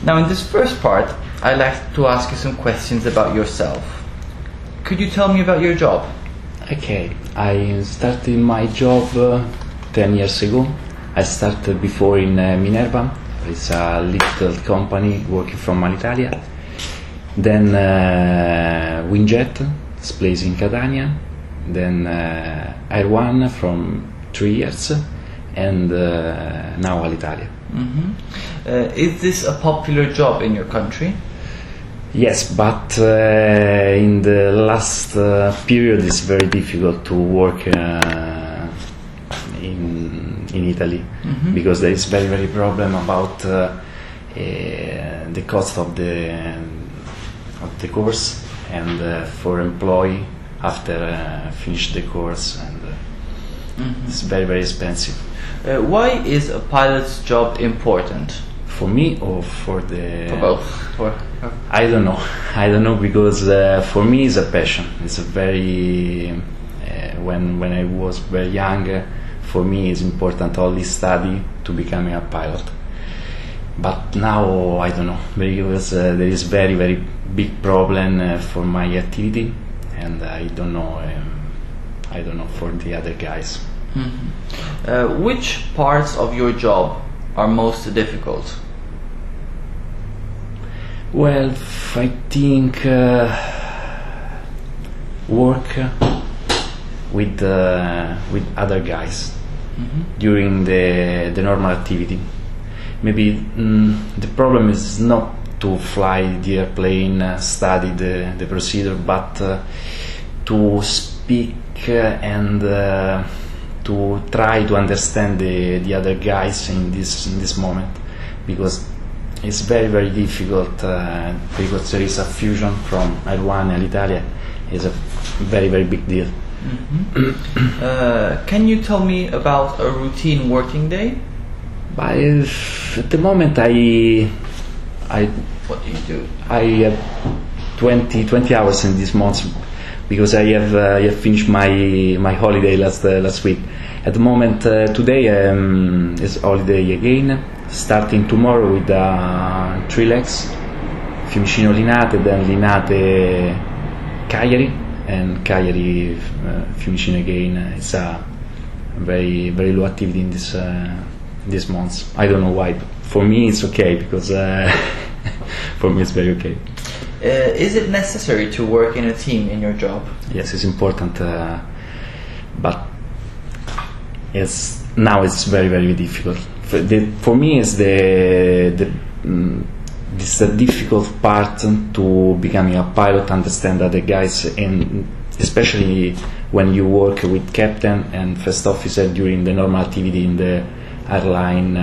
Now in this first part, I'd like to ask you some questions about yourself. Could you tell me about your job? Okay, I started my job 10 years ago. I started before in Minerva. It's a little company working from Alitalia. Then Windjet, it's placed in Catania. Then Air One from 3 years, and now Alitalia. Is this a popular job in your country? Yes, but in the last period it's very difficult to work in Italy because there is very problem about the cost of the course and for employee after finish the course, and it's very expensive. Why is a pilot's job important? For me or for the... For both. I don't know because for me it's a passion. It's a very... when I was very young, for me it's important only study to become a pilot. But now I don't know, because there is very big problem for my activity, and I don't know for the other guys. Which parts of your job are most difficult? Well, I think work with other guys during the normal activity. Maybe the problem is not to fly the airplane, study the procedure, but to speak and to try to understand the other guys in this moment, because it's very difficult because there is a fusion from Air One and Alitalia. It's a very big deal. Can you tell me about a routine working day? But at the moment What do you do? I have 20 hours in this month because I have finished my holiday last week. At the moment today is holiday again, starting tomorrow with 3 legs, Fiumicino Linate, then Linate Cagliari, and Cagliari Fiumicino again. It's a very low activity in this month. I don't know why, but for me it's okay because for me it's very okay. Is it necessary to work in a team in your job? Yes, it's important, but now it's very difficult. For me, it's this the difficult part to becoming a pilot, understand other guys, and especially when you work with captain and first officer during the normal activity in the airline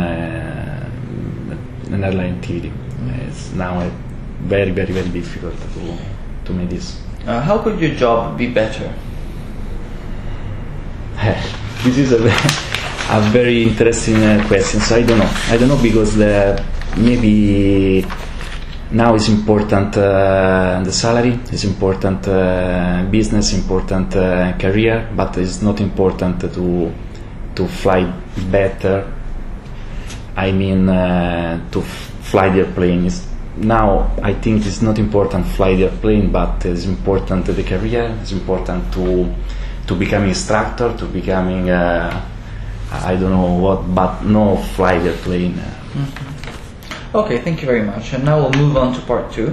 activity. It's now very difficult to make this. How could your job be better? This is a very interesting question. So I don't know because maybe now is important the salary, is important business, important career, but it's not important to fly better. I mean to fly the airplane. Now I think it's not important fly the airplane, but it's important the career. It's important to becoming instructor, to becoming I don't know what, but no fly the plane. Okay, thank you very much. And now we'll move on to part 2.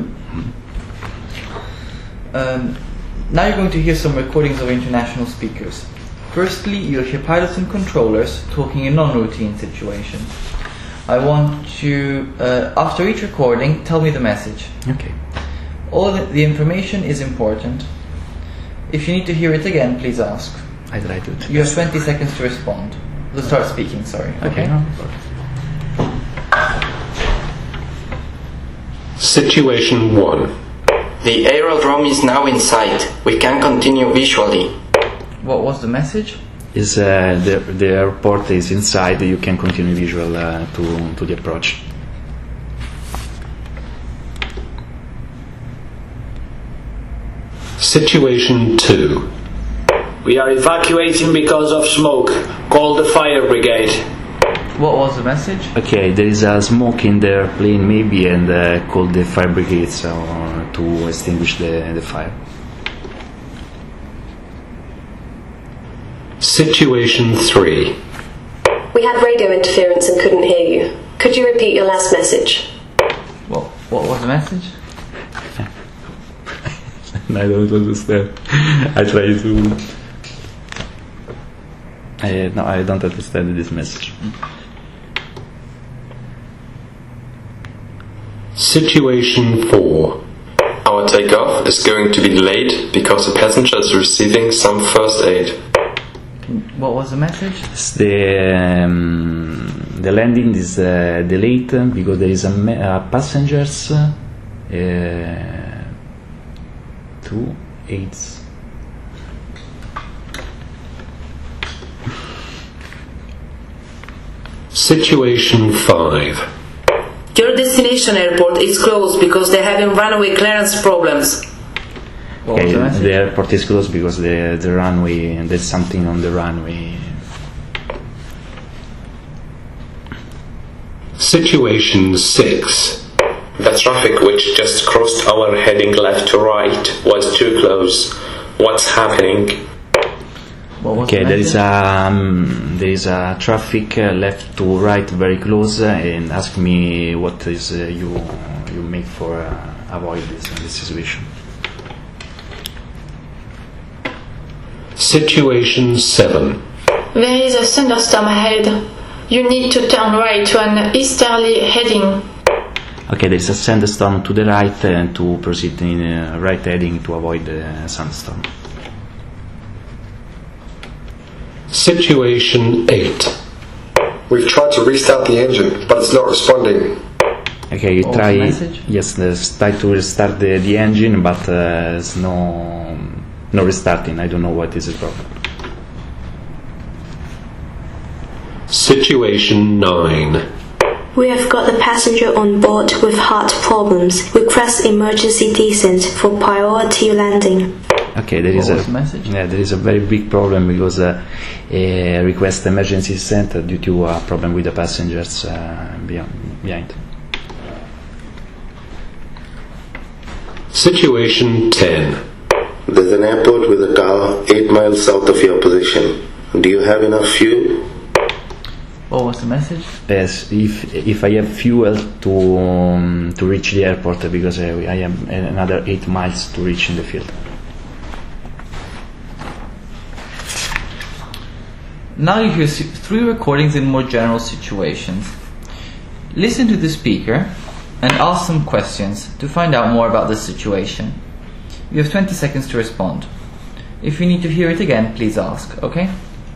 Now you're going to hear some recordings of international speakers. Firstly, you'll hear pilots and controllers talking in non-routine situations. I want you, after each recording, tell me the message. Okay. All the information is important. If you need to hear it again, please ask. I try to. You have 20 seconds to respond. To start speaking, sorry. Okay. Situation 1. The aerodrome is now in sight. We can continue visually. What was the message? Is the airport is inside. You can continue visual to the approach. Situation 2. We are evacuating because of smoke. Call the fire brigade. What was the message? Okay, there is a smoke in the airplane maybe, and call the fire brigade to extinguish the fire. Situation 3. We had radio interference and couldn't hear you. Could you repeat your last message? What was the message? I don't understand. I try to... no, I don't understand this message. Situation 4. Our takeoff is going to be delayed because the passenger is receiving some first aid. What was the message? The landing is delayed because there is a passengers 2 aids. Situation 5. Your destination airport is closed because they're having runway clearance problems. What was the message? The airport is closed because the runway, and there's something on the runway. Situation 6. The traffic which just crossed our heading left to right was too close. What's happening? What was Okay, the there message? is a traffic left to right very close, and ask me what is you make for avoid this situation. Situation 7. There is a thunderstorm ahead. You need to turn right to an easterly heading. Okay, there is a sandstorm to the right, and to proceed in right heading to avoid the sandstorm. Situation 8. We've tried to restart the engine, but it's not responding. Okay, you What was try. the message? Yes, try to restart the engine, but it's no restarting. I don't know what is the problem. Situation 9. We have got the passenger on board with heart problems. Request emergency descent for priority landing. Okay, there What is was a the message? yeah, there is a very big problem because request emergency descent due to a problem with the passengers behind. Situation 10. There's an airport with a tower 8 miles south of your position. Do you have enough fuel? What was the message? Yes, if I have fuel to reach the airport, because I have another 8 miles to reach in the field. Now you hear 3 recordings in more general situations. Listen to the speaker and ask some questions to find out more about the situation. You have 20 seconds to respond. If you need to hear it again, please ask, okay?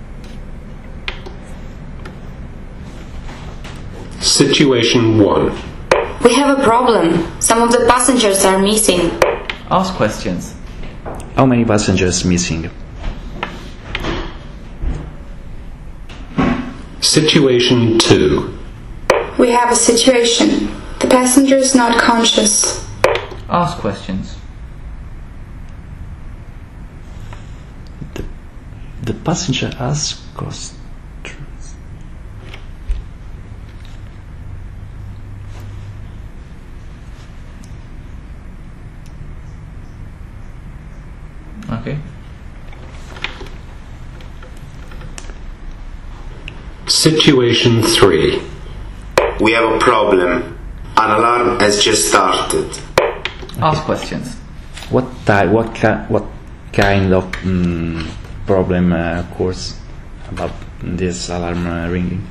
Situation 1. We have a problem. Some of the passengers are missing. Ask questions. How many passengers missing? Situation 2. We have a situation. The passenger is not conscious. Ask questions. The passenger asks cost. Okay. Situation 3. We have a problem. An alarm has just started. Ask questions. What kind of problem occurs about this alarm ringing?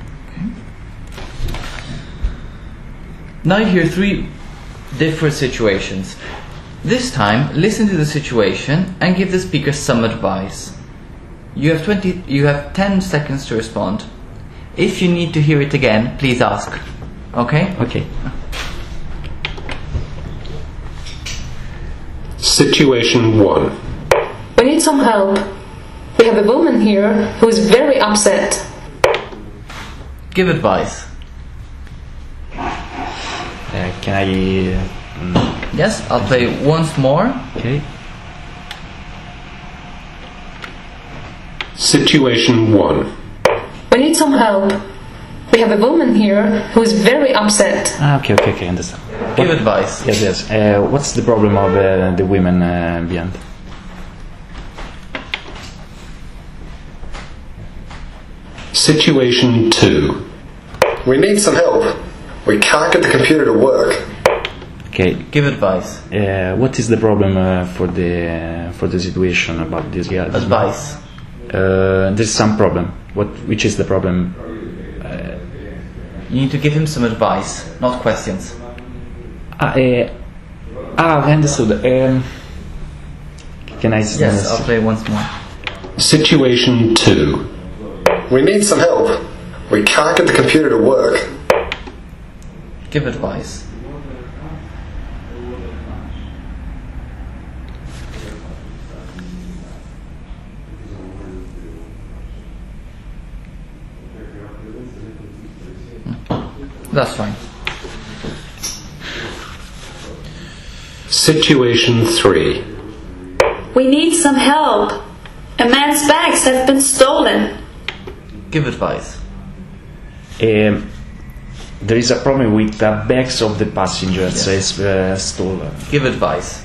Now you hear 3 different situations. This time, listen to the situation and give the speaker some advice. You have 10 seconds to respond. If you need to hear it again, please ask. Okay? Okay. Situation 1. We need some help. We have a woman here who is very upset. Give advice. Can I? Yes, I'll play once more. Okay. Situation 1. We need some help. We have a woman here who is very upset. Okay, understand. Give advice. Yes. What's the problem of the women behind? Situation 2. We need some help. We can't get the computer to work. Okay. Give advice. What is the problem for the situation about this guy? Advice. There's some problem. Which is the problem? You need to give him some advice, not questions. I understood. Can I? Yes, I'll play once more. Situation 2. We need some help. We can't get the computer to work. Give advice. That's fine. Situation 3. We need some help. A man's bags have been stolen. Give advice. There is a problem with the bags of the passengers. Yes. It's stolen. Give advice.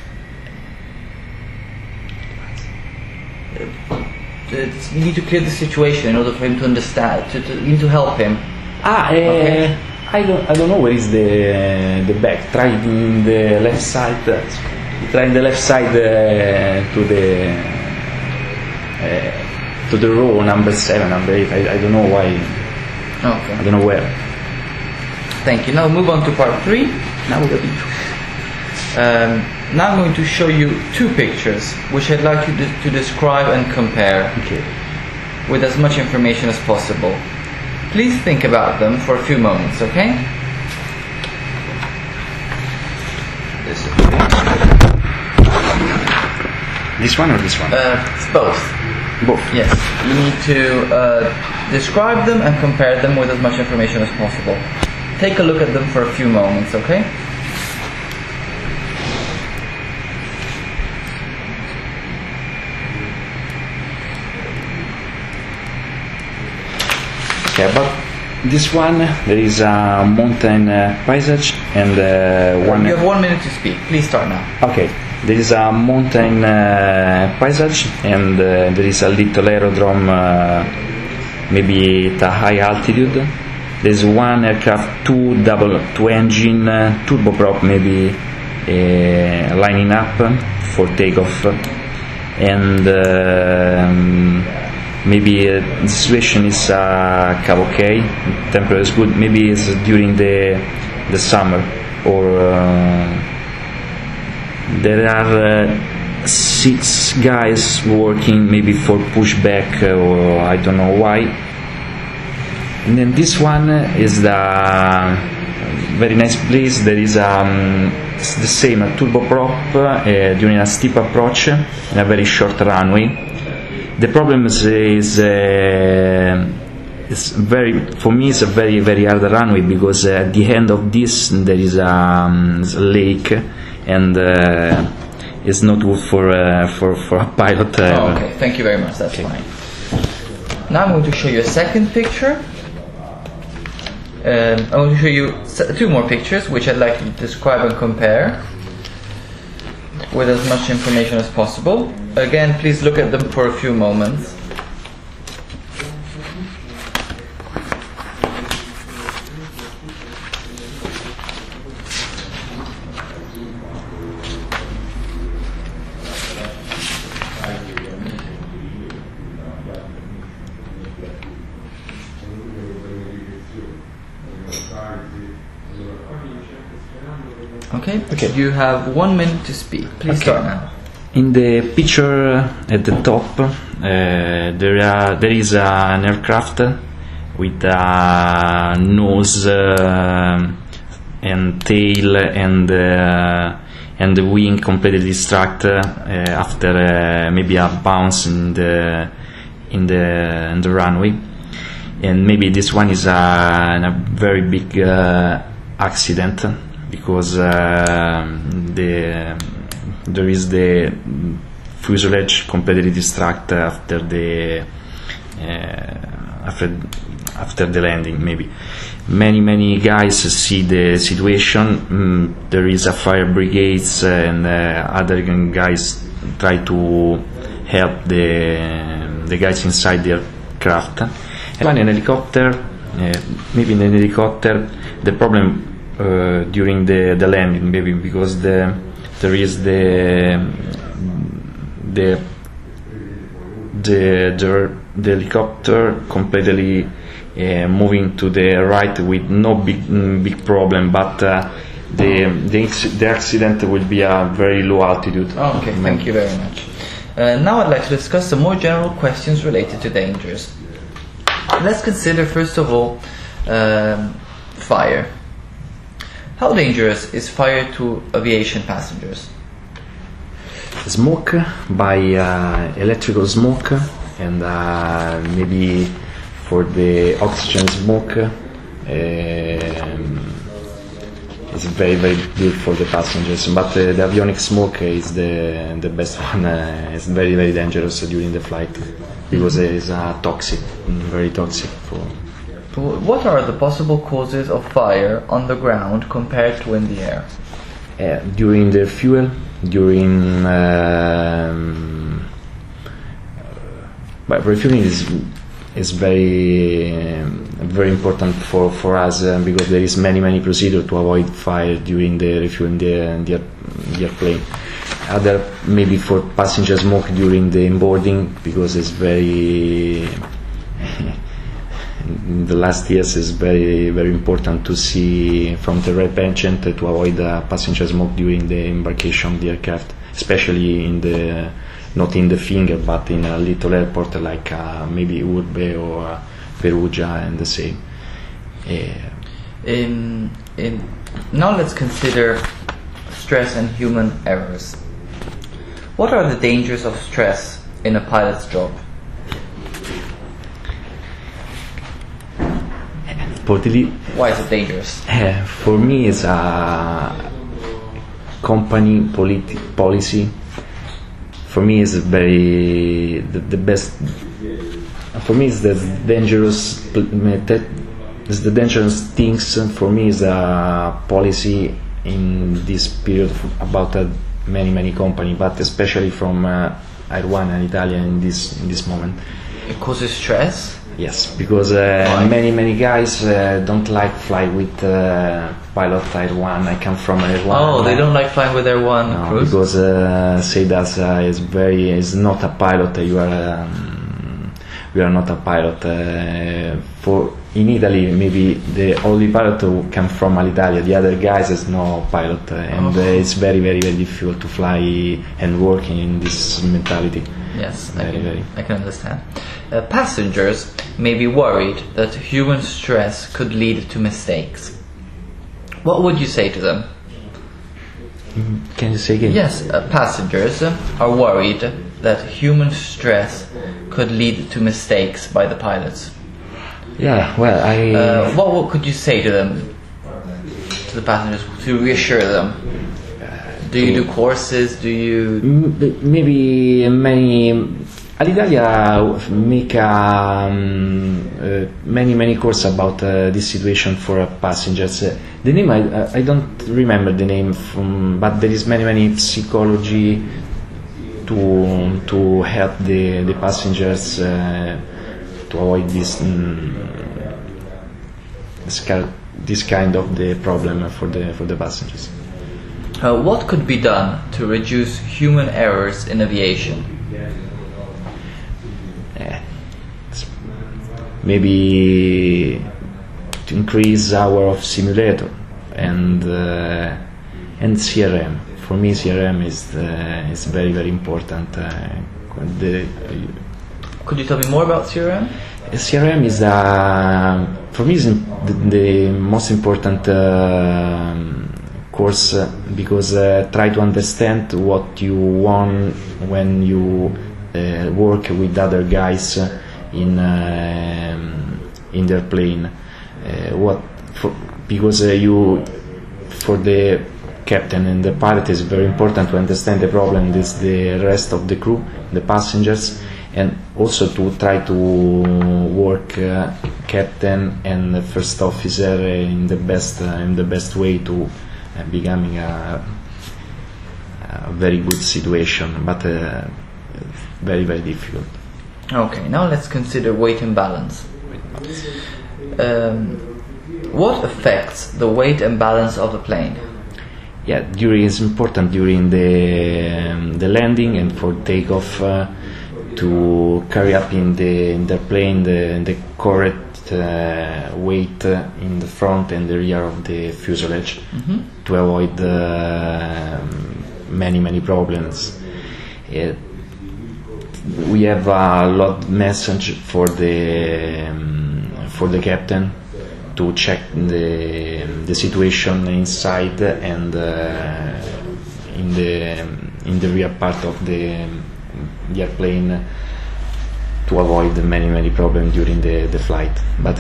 You need to clear the situation in order for him to understand. You need to help him. Okay. I don't know where is the bag. Try in the left side. Try the left side to the row number 7, number 8. I don't know why. Okay. I don't know where. Thank you. Now move on to part 3. Now we're going now I'm going to show you 2 pictures which I'd like you to describe and compare with as much information as possible. Please think about them for a few moments, okay? This one or this one? It's both. Both? Yes. You need to describe them and compare them with as much information as possible. Take a look at them for a few moments, okay? Okay, but this one, there is a mountain paysage and one... You have 1 minute to speak. Please start now. Okay, there is a mountain paysage and there is a little aerodrome, maybe at a high altitude. There's one aircraft, two engine turboprop maybe lining up for takeoff, and maybe the situation is kind of okay, temperature is good, maybe it's during the summer, or there are 6 guys working maybe for pushback, or I don't know why. And then this one is the very nice place. There is it's the same, a turboprop during a steep approach in a very short runway. The problem is it's very, for me it's a very, very hard runway, because at the end of this there is a lake, and it's not good for a pilot. Okay, thank you very much, that's fine. Now I'm going to show you a second picture. I'm going to show you 2 more pictures which I'd like you to describe and compare with as much information as possible. Again, please look at them for a few moments. Okay. You have 1 minute to speak. Please start now. In the picture at the top, there is an aircraft with a nose and tail and the wing completely distracted after maybe a bounce in the runway, and maybe this one is a very big accident, because there is the fuselage completely distracted after after the landing. Maybe many guys see the situation. There is a fire brigades and other guys try to help the guys inside the aircraft. And in helicopter, maybe in an helicopter, the problem during the landing, maybe because there is the helicopter completely moving to the right with no big problem, but the accident will be a very low altitude. Oh, okay, thank you very much. Now I'd like to discuss some more general questions related to dangers. Let's consider first of all fire. How dangerous is fire to aviation passengers? Smoke by electrical smoke, and maybe for the oxygen smoke it's very good for the passengers, but the avionic smoke is the best one. It's very dangerous during the flight because it is toxic, very toxic. What are the possible causes of fire on the ground compared to in the air? During the fuel, during but refueling is very important for us because there is many procedures to avoid fire during the refueling the airplane. Other maybe for passenger smoke during the onboarding because it's very in the last years is very important to see from the red penchant to avoid passenger smoke during the embarkation of the aircraft, especially in the not in the finger but in a little airport like maybe Urbe or Perugia and the same. Now let's consider stress and human errors. What are the dangers of stress in a pilot's job? Why is it dangerous? For me, it's a company policy. For me, it's very the best. For me, it's the dangerous. It's the dangerous things. For me, is a policy in this period about many company, but especially from Air One and Italia in this moment. It causes stress. Yes, because many guys don't like fly with pilot Air One. I come from Air One. Oh, they don't like flying with Air One cruise? Because say that is not a pilot. You are not a pilot. For in Italy, maybe the only pilot who come from Alitalia. The other guys is no pilot, and it's very difficult to fly and work in this mentality. Yes, I can understand. Passengers may be worried that human stress could lead to mistakes. What would you say to them? Can you say again? Yes, passengers are worried that human stress could lead to mistakes by the pilots. Yeah, well, what could you say to them, to the passengers, to reassure them? Do you do courses? Do you maybe many? Alitalia make many courses about this situation for passengers. The name I don't remember the name but there is many psychology to help the passengers to avoid this kind of the problem for the passengers. What could be done to reduce human errors in aviation? Maybe to increase hour of simulator and CRM. For me, CRM is very important. Could you tell me more about CRM? CRM is for me is the most important course because try to understand what you want when you work with other guys in their plane. Because for the captain and the pilot is very important to understand the problem with the rest of the crew, the passengers, and also to try to work captain and the first officer in the best way to becoming a very good situation, but very, very difficult. Okay, now let's consider weight and balance. What affects the weight and balance of the plane? Yeah, it's important during the landing and for takeoff to carry up in the plane the correct weight in the front and the rear of the fuselage to avoid many problems. We have a lot message for the captain to check the situation inside and in the rear part of the airplane to avoid many problems during the flight. But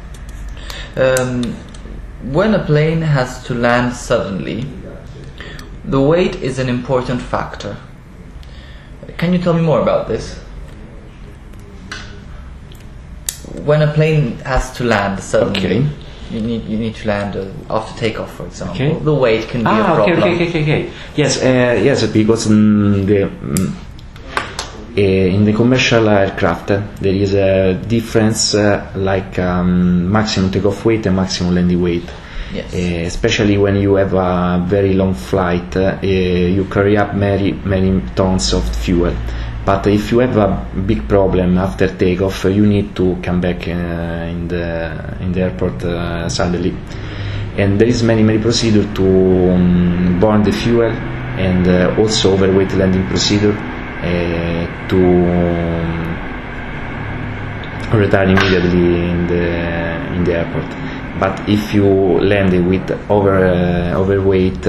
when a plane has to land suddenly, the weight is an important factor. Can you tell me more about this? When a plane has to land suddenly, you need to land after takeoff, for example. The weight can be a problem. Okay. Yes, because in the commercial aircraft there is a difference like maximum takeoff weight and maximum landing weight. Yes. Especially when you have a very long flight, you carry up many tons of fuel. But if you have a big problem after takeoff, you need to come back in the airport suddenly. And there is many procedure to burn the fuel and also overweight landing procedure to return immediately in the airport. But if you land with overweight,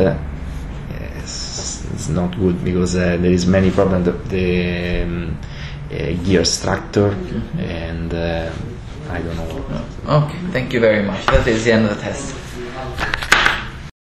it's not good because there is many problems. The gear structure and I don't know. Okay, thank you very much. That is the end of the test.